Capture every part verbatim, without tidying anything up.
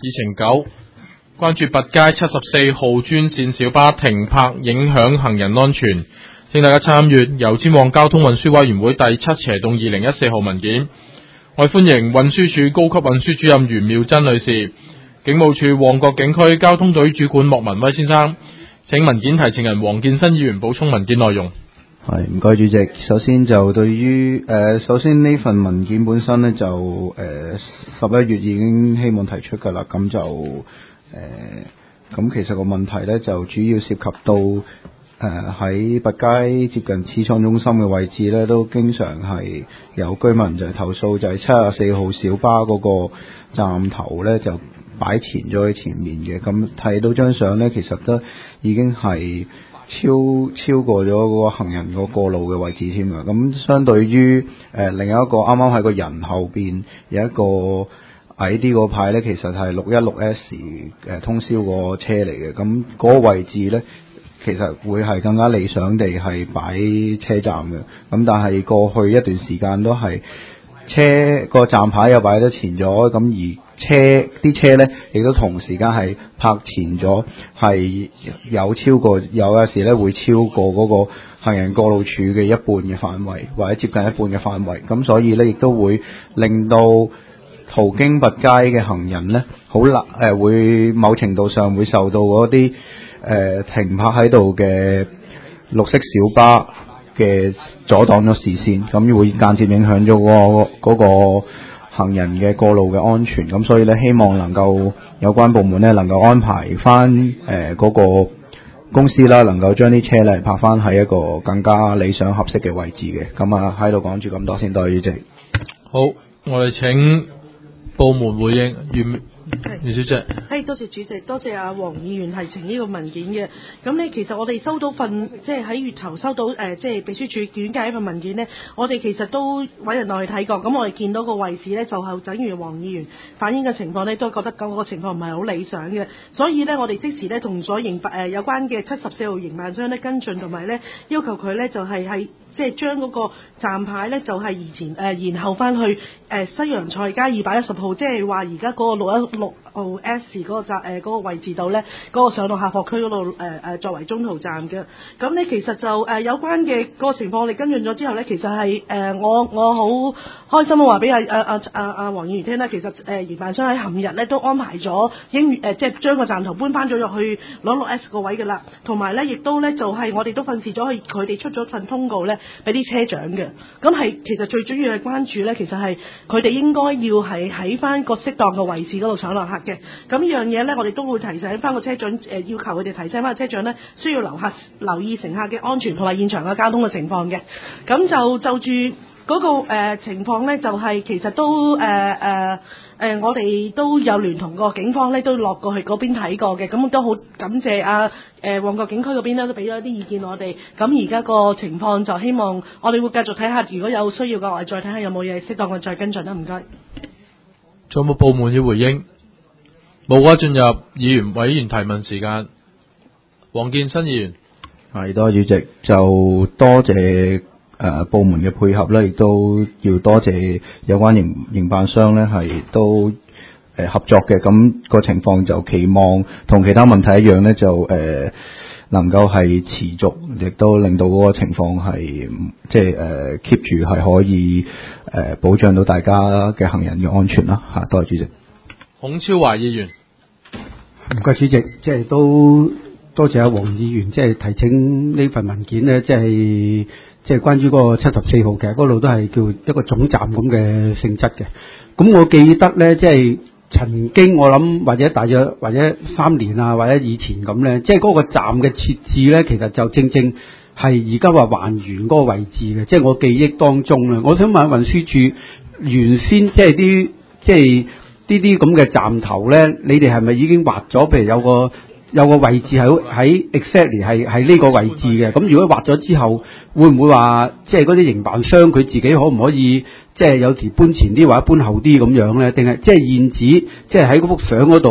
議程九，關注拔街七十四號專線小巴停泊影響行人安全，請大家參閱油尖旺交通運輸委員會第七斜棟二零一四號文件。我哋歡迎運輸署高級運輸主任袁妙珍女士、警務處旺角警區交通隊主管莫文威先生，請文件提呈人黃建新議員補充文件內容。 係，唔該主席。首先就對於誒、呃，首先呢份文件本身呢，就誒十一月已經希望提出㗎啦，咁就誒咁、呃、其實個問題呢，就主要涉及到誒喺拔街接近始創中心嘅位置呢，都經常係有居民就係投訴，就係七十四號小巴嗰個站頭呢，就擺前咗喺前面嘅，咁睇到張相呢，其實都已經係超超過咗嗰個行人個過路嘅位置添啊！咁相對於誒、呃、另一個啱啱喺個人後邊有一個矮啲個牌呢，其實係六一六 S 誒通宵個車嚟嘅。咁嗰個位置呢，其實會係更加理想地係擺車站嘅。咁但係過去一段時間都係車個站牌又擺得前咗，咁而車啲車呢，亦都同時間係泊前咗，係有超過有嘅時呢會超過嗰個行人過路處嘅一半嘅範圍，或者接近一半嘅範圍。咁所以呢，亦都會令到途經拔街嘅行人呢，好難誒會某程度上會受到嗰啲誒停泊喺度嘅綠色小巴嘅阻擋咗視線，咁會間接影響咗嗰個嗰個行人嘅過路嘅安全。咁所以咧，希望能夠有關部門咧能夠安排翻誒嗰個公司啦，能夠將啲車咧泊翻喺一個更加理想合適嘅位置嘅。咁啊喺度講住咁多先，多謝主席。 好，我哋請部門回應。袁袁小姐， 係多謝主席，多謝阿黃議員提呈呢個文件嘅。咁呢，其實我哋收到份即係喺月頭收到誒、呃，即係秘書處轉介一份文件呢，我哋其實都揾人落去睇過。咁我哋見到個位置呢，就係等於黃議員反映嘅情況呢，都覺得嗰個情況唔係好理想嘅。所以呢，我哋即時呢，同咗營辦誒有關嘅七十四號營辦商呢跟進，同埋呢要求佢呢，就係係即係將嗰個站牌呢，就係移前誒、呃、延後翻去誒、呃、西洋菜街二百一十號，即係話而家嗰個六一六號 S 嗰個站誒嗰個位置度呢，嗰、嗰個上落客貨區嗰度誒誒作為中途站嘅。咁呢，其實就誒、呃、有關嘅個情況，我哋跟進咗之後呢，其實係誒、呃、我我好開心啊話俾阿阿阿阿阿黃議員聽啦。其實誒營、呃、辦商喺琴日呢都安排咗英誒、呃、即係將個站頭搬翻咗入去攞六 S 個位嘅啦，同埋呢亦都呢就係、是、我哋都訓示咗去佢哋出咗份通告呢俾啲車長嘅。咁係其實最主要係關注呢，其實係佢哋應該要係喺翻個適當嘅位置嗰度上落客嘅。咁呢樣嘢呢，我哋都會提醒翻個車長，誒、呃、要求佢哋提醒翻個車長呢，需要留客留意乘客嘅安全同埋現場嘅交通嘅情況嘅。咁就就住嗰、那個、呃、情況呢，就係、是、其實都誒誒誒，我哋都有聯同個警方呢，都落過去嗰邊睇過嘅。咁都好感謝啊誒旺角警區嗰邊呢，都俾咗啲意見我哋。咁而家個情況就希望我哋會繼續睇下，如果有需要嘅話，再睇下有冇嘢適當嘅再跟進啦。唔該。 仲有冇部門要回應？冇啊，進入議員委員提問時間。黃建新議員， 係多謝主席，就多謝誒、呃、部門嘅配合咧，亦都要多謝有關營營辦商咧係都誒、呃、合作嘅。咁、那個情況就期望同其他問題一樣咧，就誒、呃、能夠係持續，亦都令到嗰個情況係即係誒 keep 住係可以誒、呃、保障到大家嘅行人嘅安全啦嚇。多謝主席。 孔超華議員， 唔該主席，即係都多謝阿黃議員，即係提請呢份文件呢，即係即係關於嗰個七十四號嘅嗰度都係叫一個總站咁嘅性質嘅。咁我記得呢，即係曾經我諗或者大約或者三年啊，或者以前咁呢，即係嗰個站嘅設置呢，其實就正正係而家話還原嗰個位置嘅。即係我記憶當中啦，我想問運輸署原先即係啲即係。呢啲咁嘅站頭呢，你哋係咪已經劃咗？譬如有個有個位置喺喺 exactly 係係呢個位置嘅。咁如果劃咗之後，會唔會話即係嗰啲營辦商佢自己可唔可以即係有時搬前啲或者搬後啲咁樣呢？定係即係現址即係喺嗰幅相嗰度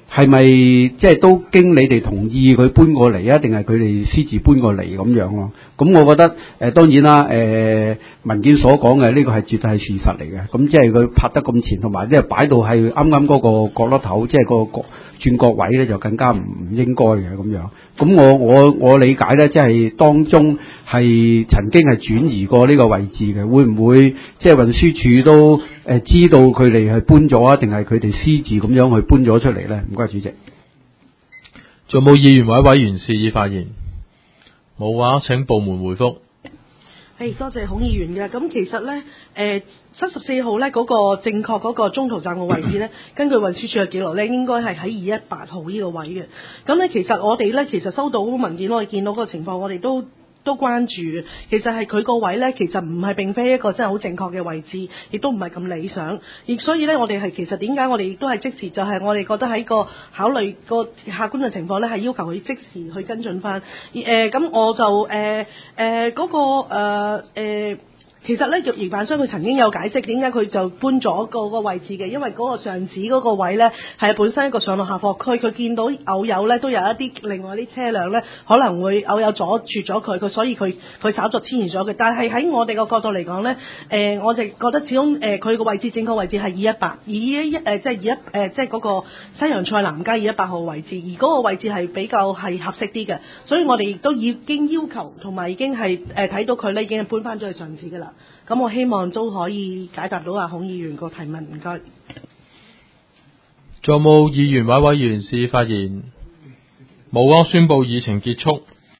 係咪即係都經你哋同意佢搬過嚟啊？定係佢哋私自搬過嚟咁樣咯？咁我覺得誒、呃、當然啦，誒、呃、文件所講嘅呢個係絕對係事實嚟嘅。咁即係佢拍得咁前，同埋即係擺到係啱啱嗰個角落頭，即係個角轉角位咧，就更加唔唔應該嘅咁樣。咁我我我理解咧，即係當中係曾經係轉移過呢個位置嘅，會唔會即係運輸署都誒、呃、知道佢哋係搬咗啊？定係佢哋私自咁樣去搬咗出嚟咧？唔該，主席。 仲有冇議員或者委員示意發言？冇話，請部門回覆。 係、hey, 多謝孔議員嘅。咁其實咧，誒七十四號咧嗰個正確嗰個中途站嘅位置咧，根據運輸署嘅記錄咧，應該係喺二一八號呢個位嘅。咁咧其實我哋咧其實收到文件，我哋見到嗰個情況，我哋都都關注嘅。其實係佢個位咧，其實唔係並非一個真係好正確嘅位置，亦都唔係咁理想。亦所以咧，我哋係其實點解我哋亦都係即時，就係、是、我哋覺得喺個考慮個客觀嘅情況咧，係要求佢即時去跟進翻。誒咁、呃、我就誒誒嗰個誒誒。呃呃其實咧，營辦商佢曾經有解釋點解佢就搬咗個個位置嘅，因為嗰個上址嗰個位咧係本身一個上落下貨區，佢見到偶有咧都有一啲另外啲車輛咧可能會偶有阻住咗佢，佢所以佢佢稍作遷移咗佢。但係喺我哋個角度嚟講咧，誒、呃、我就覺得始終誒佢個位置正確位置係二一八，而一誒即係二一誒即係嗰個西洋菜南街二一八號位置，而嗰個位置係比較係合適啲嘅，所以我哋亦都已經要求同埋已經係誒睇到佢咧已經係搬翻咗去上址㗎啦。咁我希望都可以解答到阿孔議員個提問，唔該。 仲有冇議員或委員示意發言？冇啊，宣佈議程結束。